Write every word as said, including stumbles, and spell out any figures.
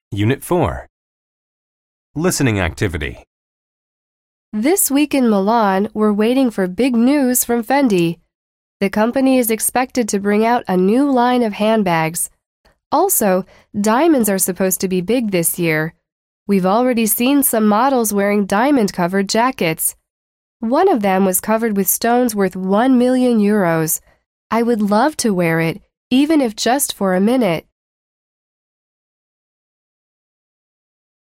Unit four. Listening activity. This week in Milan, we're waiting for big news from Fendi. The company is expected to bring out a new line of handbags. Also, diamonds are supposed to be big this year. We've already seen some models wearing diamond-covered jackets. One of them was covered with stones worth one million euros. I would love to wear it, even if just for a minute.